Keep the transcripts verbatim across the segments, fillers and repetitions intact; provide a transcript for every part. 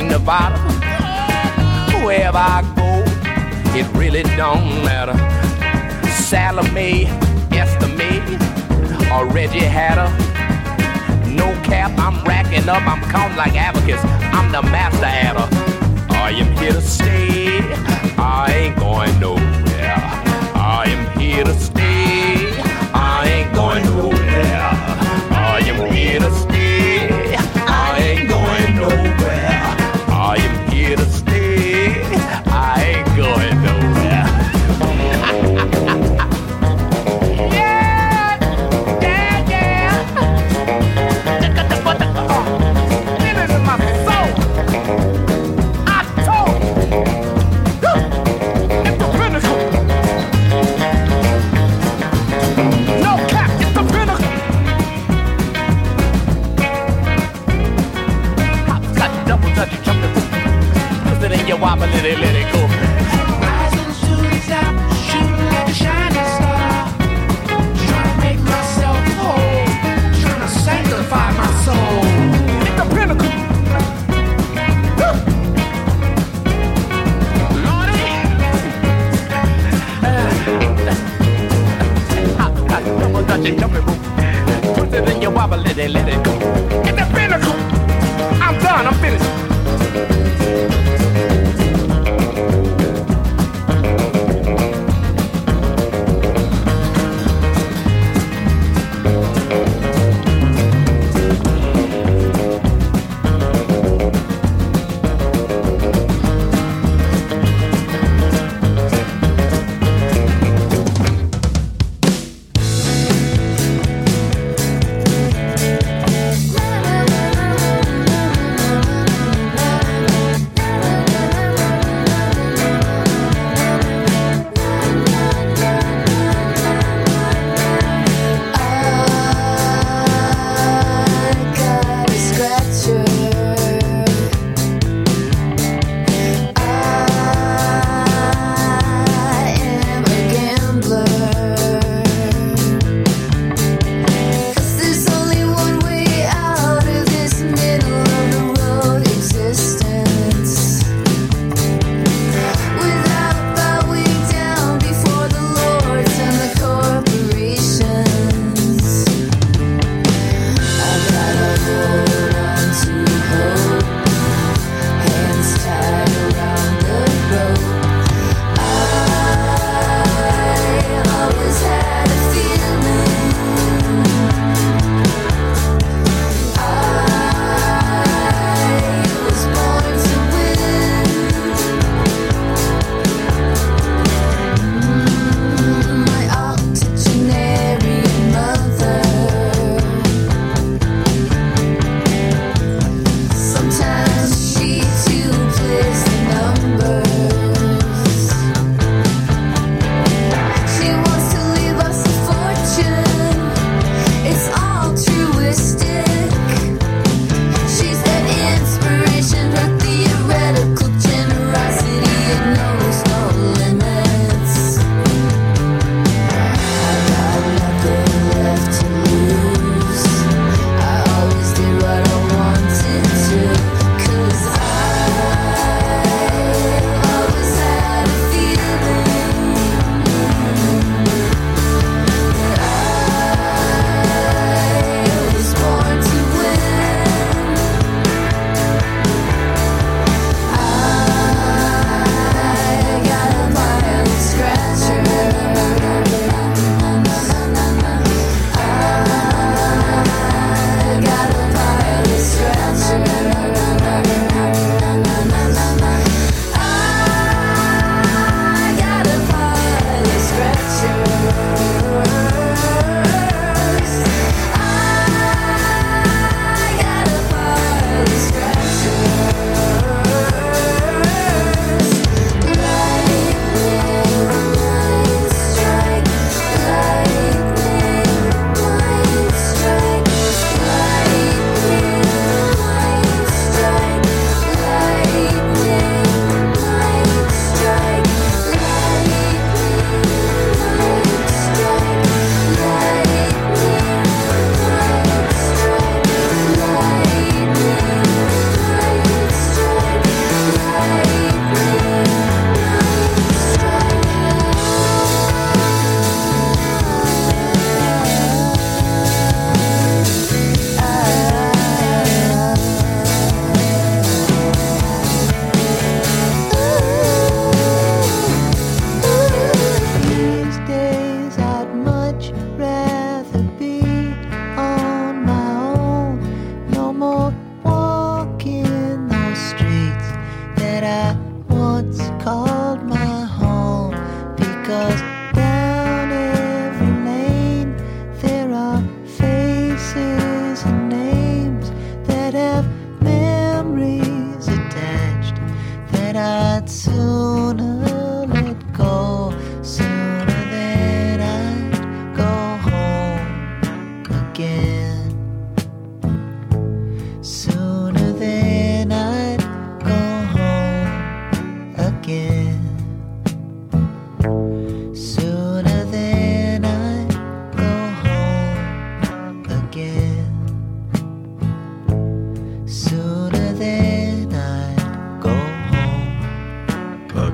Nevada. Wherever I go, it really don't matter. Salome, Estimate, or Reggie Hatter. No cap, I'm racking up, I'm counting like abacus. I'm the master adder. I am here to stay, I ain't going nowhere. I am here to stay, I ain't going nowhere. I am here to stay, I ain't going nowhere. I am here to stay, I ain't going nowhere. Yeah, yeah, yeah. Feelings in my soul. I told you, it's the pinnacle. No cap, it's the pinnacle. Hop, scotch, double dutch, jumping, twist it in your wobble, let it, let it go. Rising to the top, shooting like a shining star. Trying to make myself whole, trying to sanctify my soul. It's the pinnacle. Lordy. Hop, scotch, double dutch, jumping, twist it in your wobble, let it, let it go. It's the pinnacle. I'm done, I'm finished. Sooner let go, sooner than I'd go home again. Sooner than I'd go home again. Sooner than I'd go home again. Sooner than I'd go home again.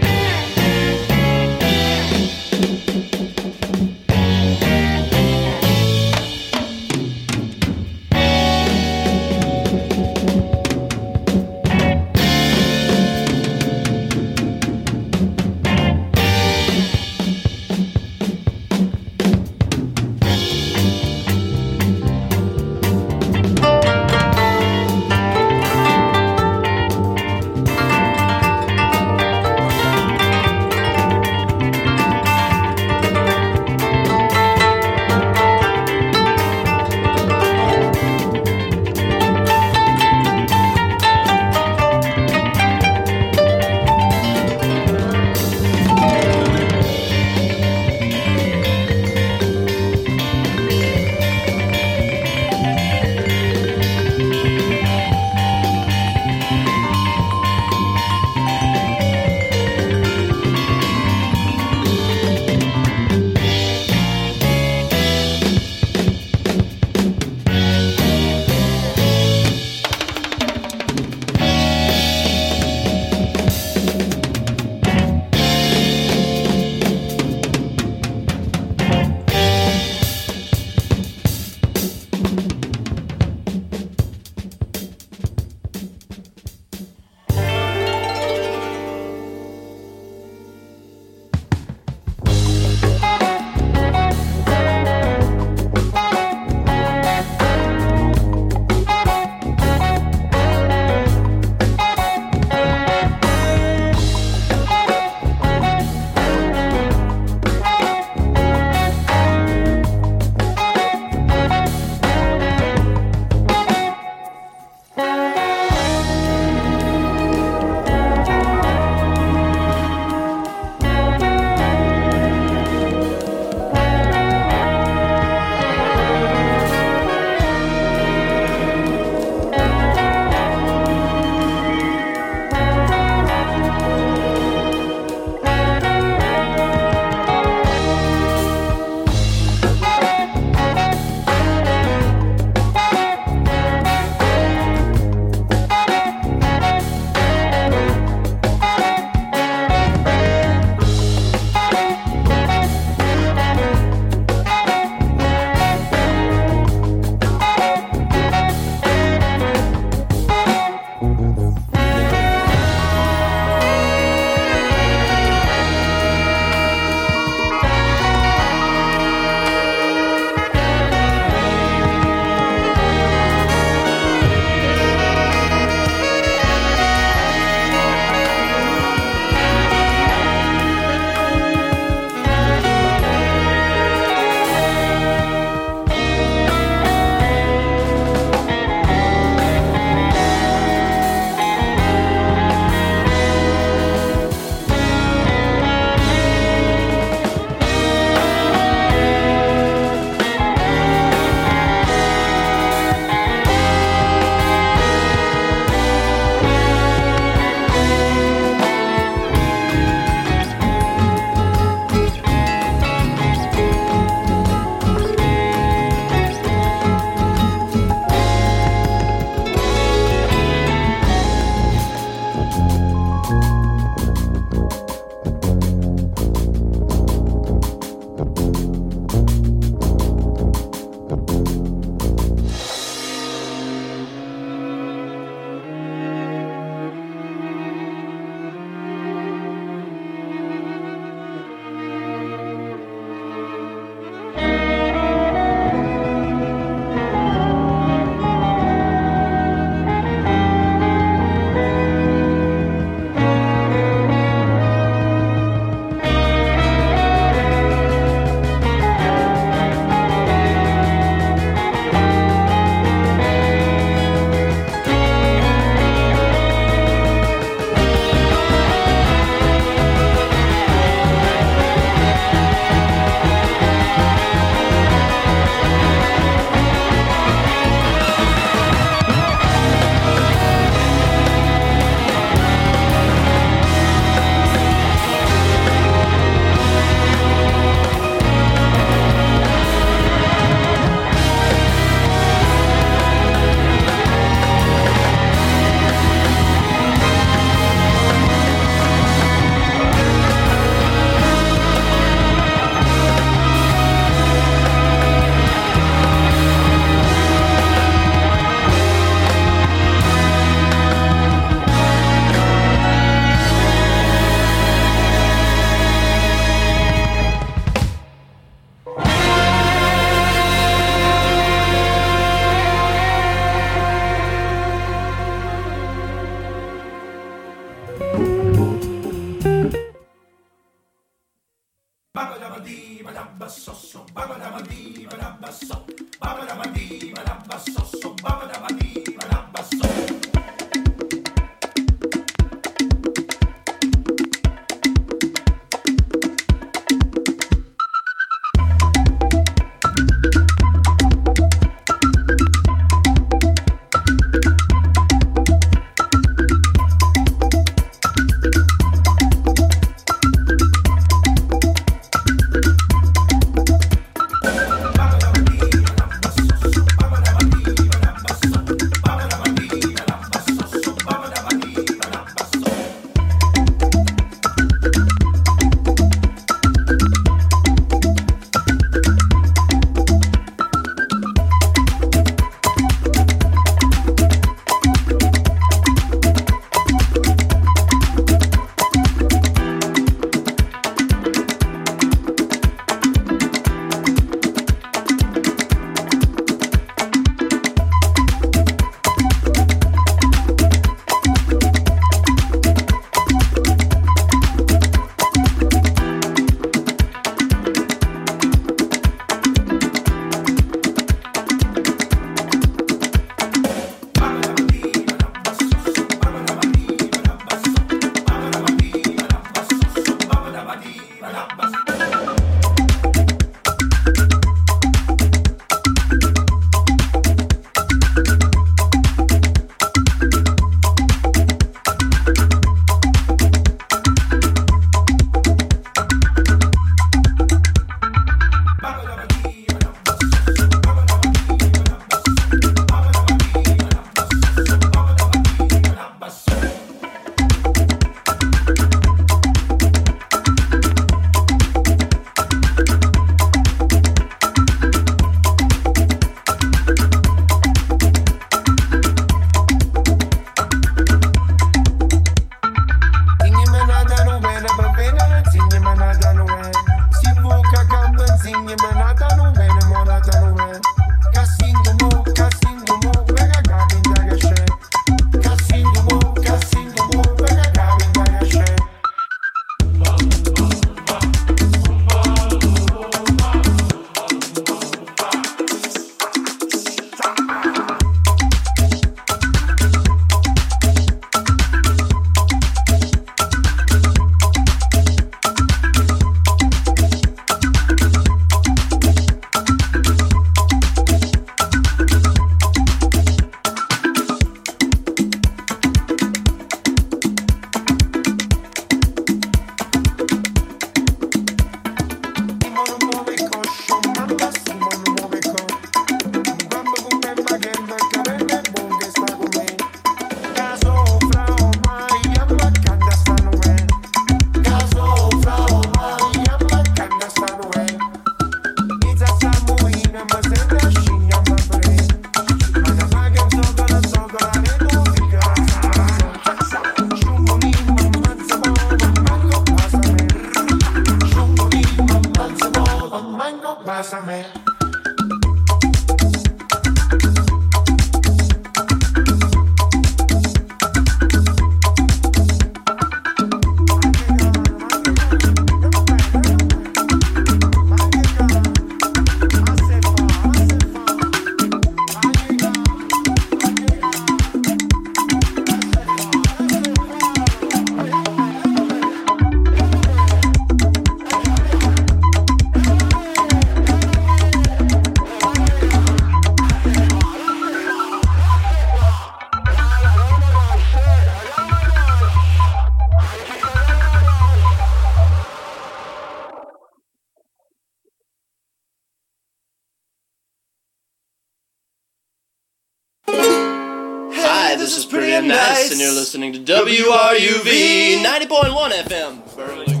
pretty and nice, and you're listening to W R U V ninety point one F M. Burlington.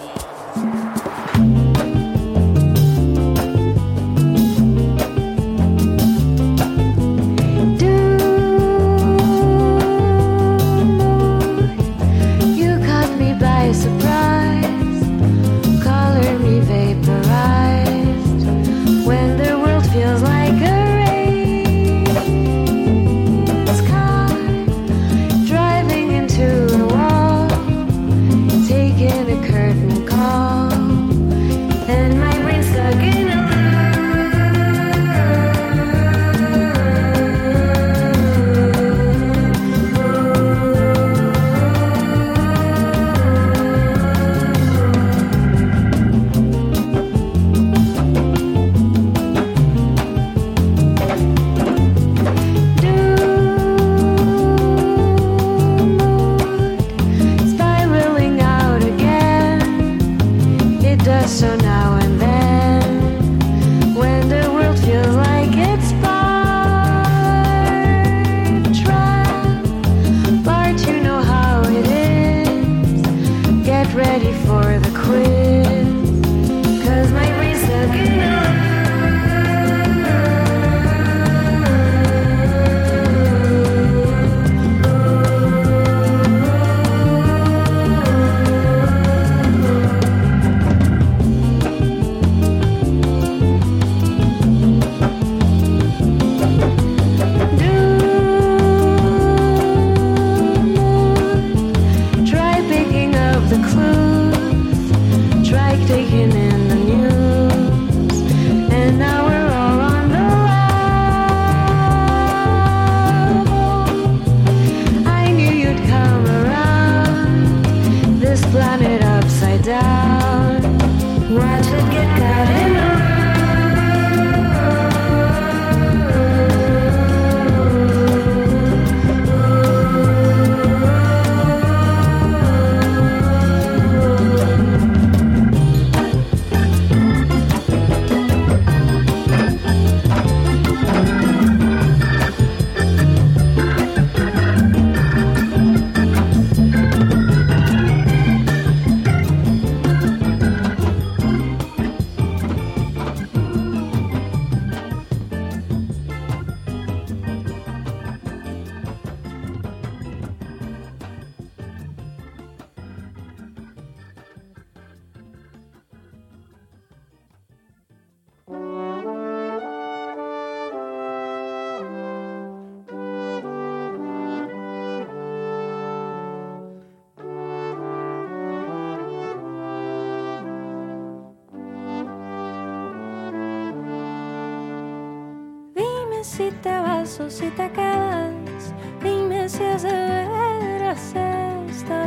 Si te vas o si te quedas, dime si es de veras esta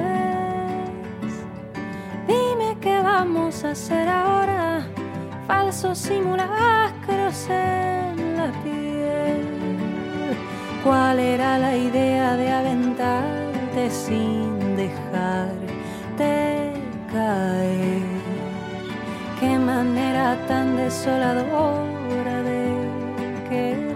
vez. Dime qué vamos a hacer ahora, falsos simulacros en la piel. ¿Cuál era la idea de aventarte sin dejarte caer? Qué manera tan desoladora de querer.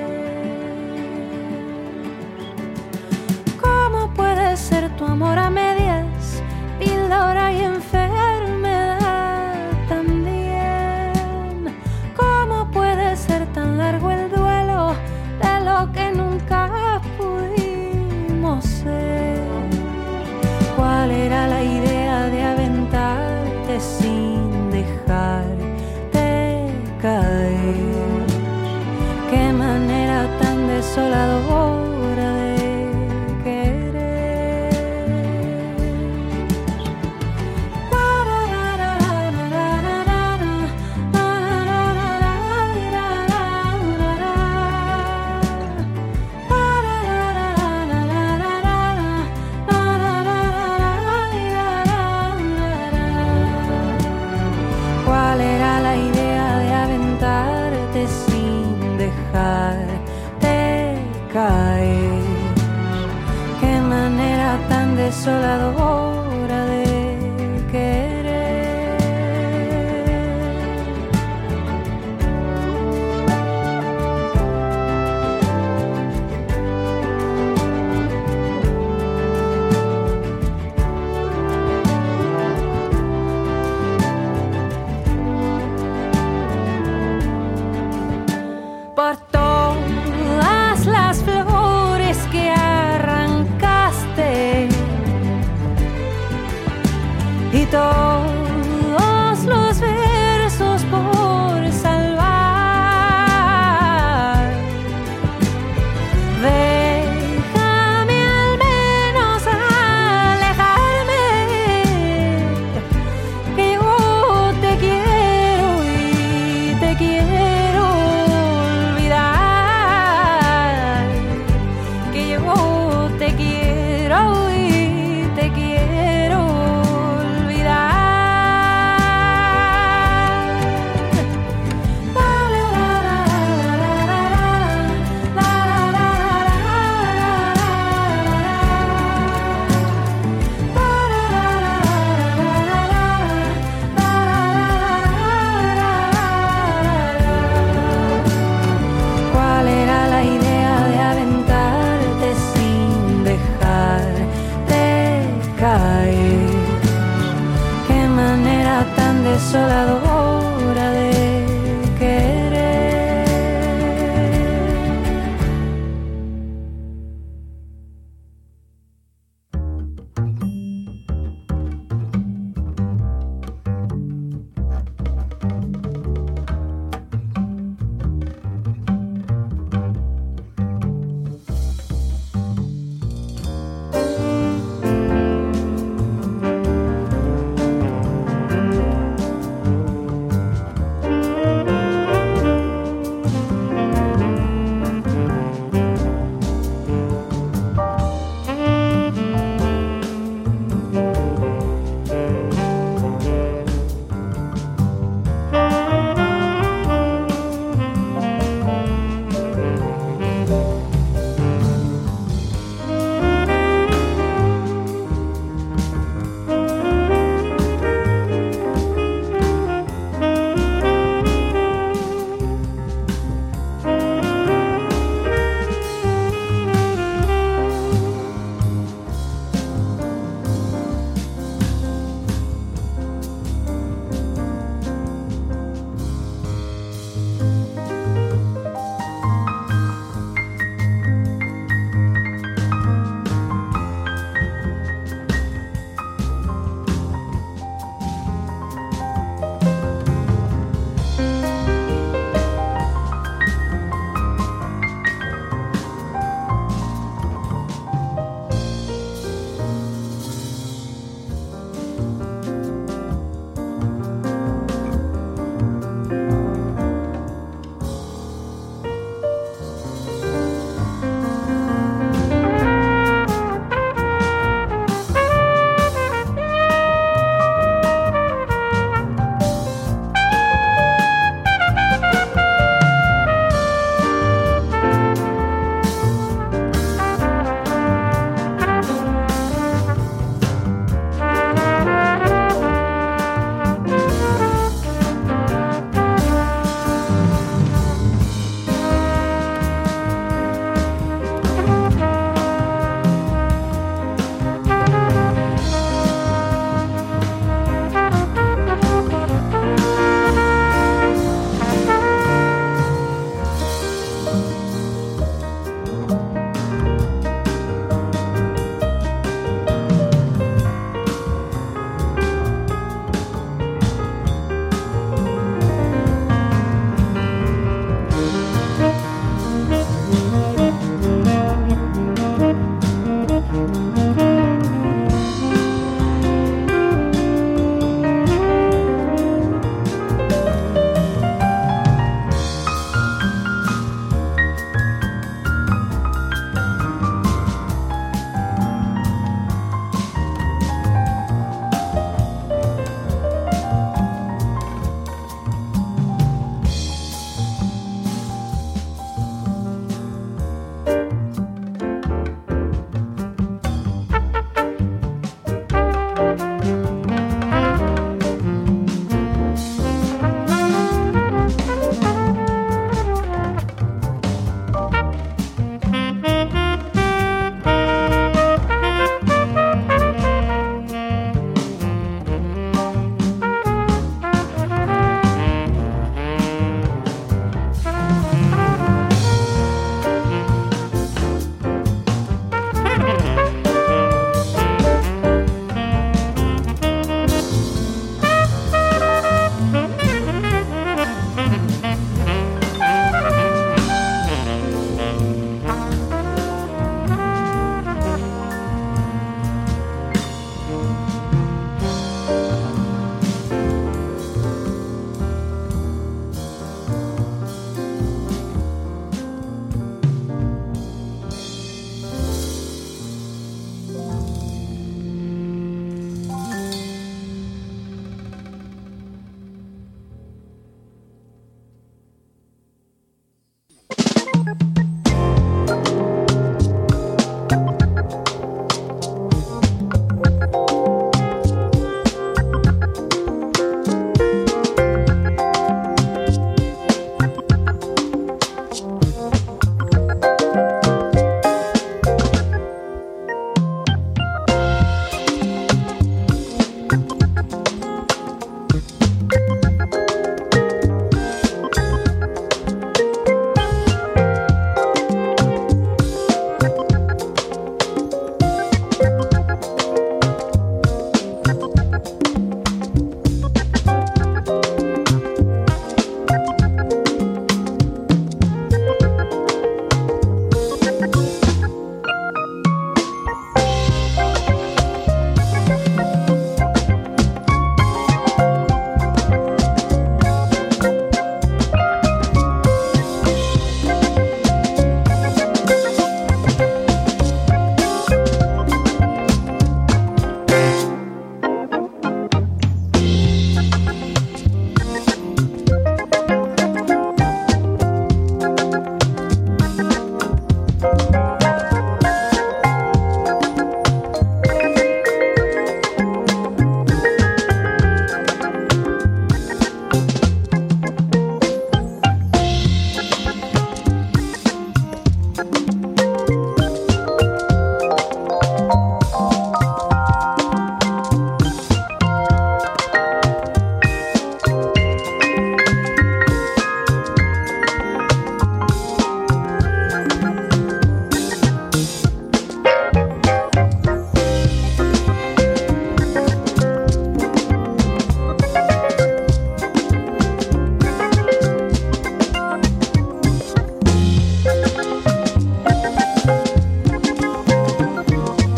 Ser tu amor a medias, píldora y enfermedad también. ¿Cómo puede ser tan largo el duelo de lo que nunca pudimos ser? ¿Cuál era la idea de aventarte sin dejarte caer? Qué manera tan desoladora de caer. Qué manera tan desoladora de querer. te quiero y te quiero olvidar. ¿Cuál era la idea de aventarte sin dejarte caer? Qué manera tan desoladora de querer.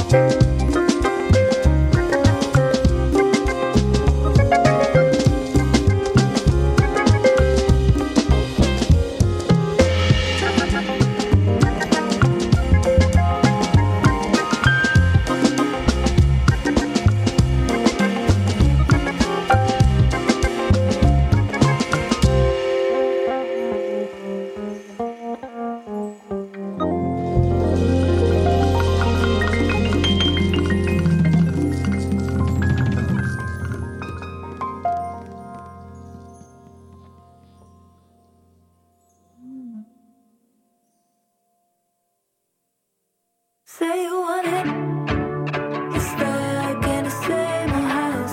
Say you want it, you're stuck in the same old house,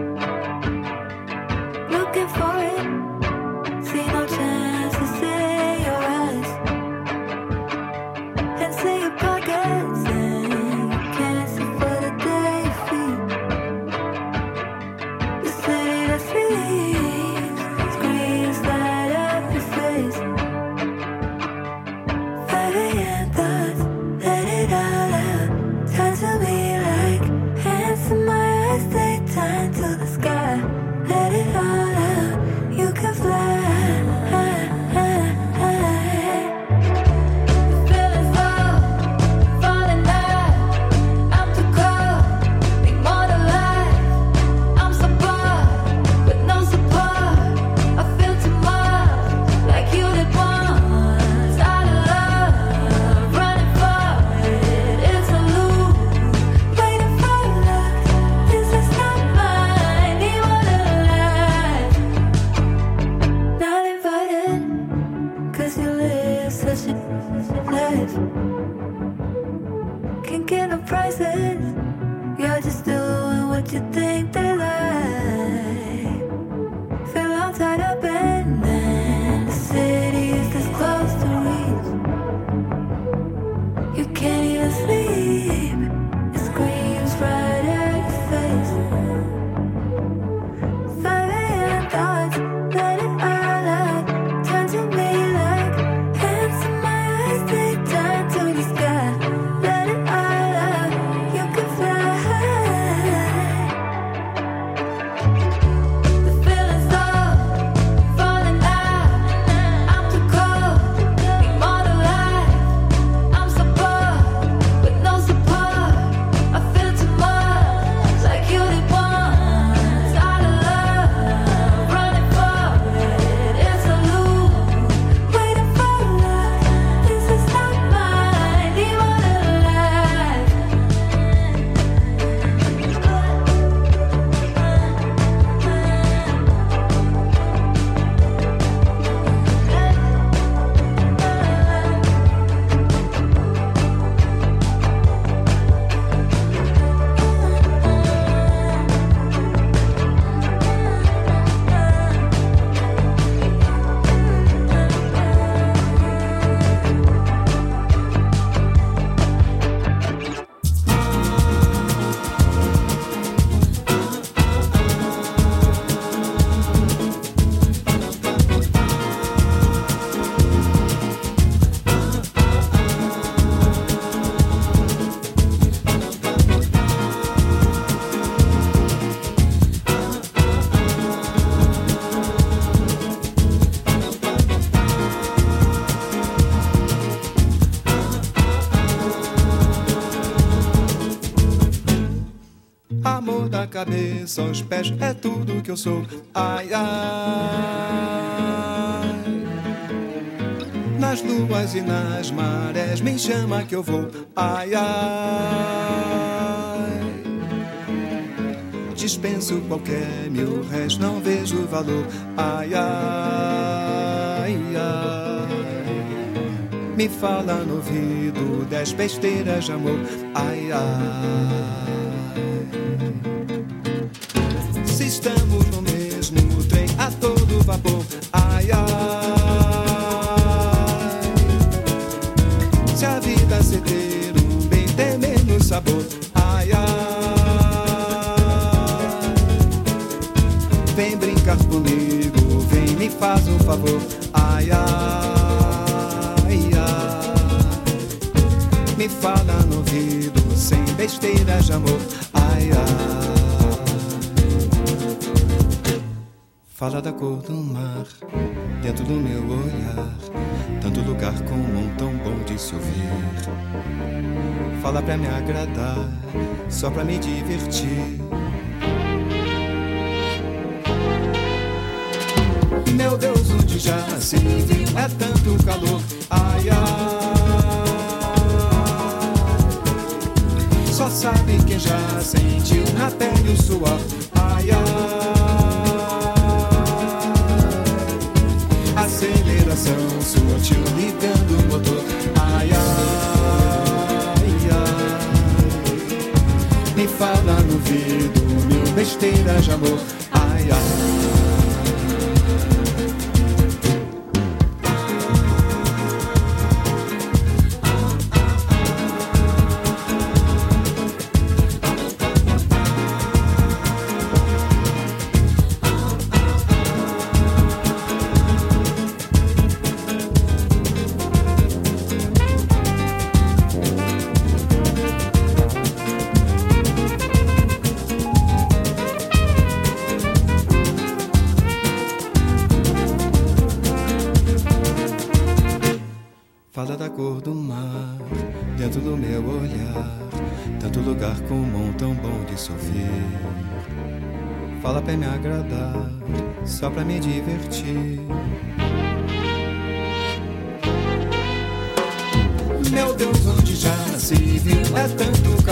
looking for it, see no chance to say your eyes, and see your pockets, and you can't see for the day you feel. The city that sleeps, screams light up your face. five a.m. thoughts, let it all out. Turn to me like hands in my eyes, they turn to the sky. Let it all out, you can fly. The feeling's low, falling down. I'm too cold, need more to life. I'm so bored, with no support. I feel too much, like you did once. Out of love, running for it, it's a loop. Waiting for love, this is not mine. Need more to life. Not invited, cause you live such a life. Can't get no prizes, you're just doing what you think they like. Feel all tied up and then the city is this close to reach. You can't even sleep, it screams right at your face. five a.m. thoughts, let it all out. Turn to me like hands in my eyes, they turn to the sky. Let it all out, you can fly. The feeling's low, falling out. I'm too cold, need more to life. I'm so bored, with no support. I feel too much, like you did once. Out of love, running for it, it's a loop. Waiting for love, this is not mine. Need more to life. Amor da cabeça aos pés é tudo que eu sou. Ai, ai. Nas luas e nas marés me chama que eu vou. Ai, ai. Dispenso qualquer mil réis, não vejo valor. Ai, ai, ai. Me fala no ouvido dez besteiras de amor. Ai, ai. Se estamos no mesmo trem a todo vapor. Ai, ai. Se a vida se ter um bem tem menos sabor. Ai, ai. Vem brincar comigo, vem me faz um favor. Ai, ai, ai. Me fala no ouvido sem besteira. besteiras de amor. Ai, ai. Fala da cor do mar dentro do meu olhar, tanto lugar comum tão bom de se ouvir. Fala pra me agradar, só pra me divertir. Meu Deus, onde já se viu é tanto calor. Ai, ai. Só sabe quem já sentiu na pele o suor. Ai, ai. Aceleração sutil ligando o motor. Ai, ai, ai. Me fala no ouvido mil besteiras de amor. Ai, ai. Fala da cor do mar dentro do meu olhar, tanto lugar comum tão bom de se ouvir. Fala pra me agradar, só pra me divertir. Meu Deus, onde já se viu é tanto